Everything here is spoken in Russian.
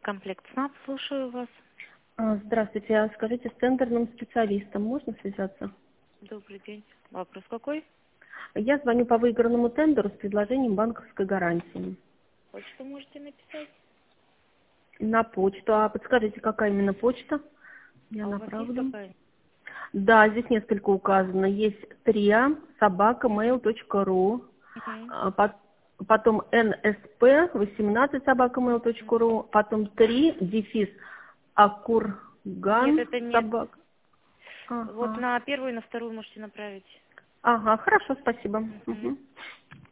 Комплект СНАП, слушаю вас. Здравствуйте, а скажите, с тендерным специалистом можно связаться? Добрый день. Вопрос какой? Я звоню по выигранному тендеру с предложением банковской гарантии. Почту можете написать. На почту. А подскажите, какая именно почта? Я А у вас есть направлю. какая? Да, здесь несколько указано. Есть tria@mail.ru, Мгм. потом nsp18@mail.ru, потом 3 дефис Нет, акурган это нет. собак. Вот Ага. на первую и на вторую можете направить. Ага, хорошо, спасибо. Мгм. Мгм.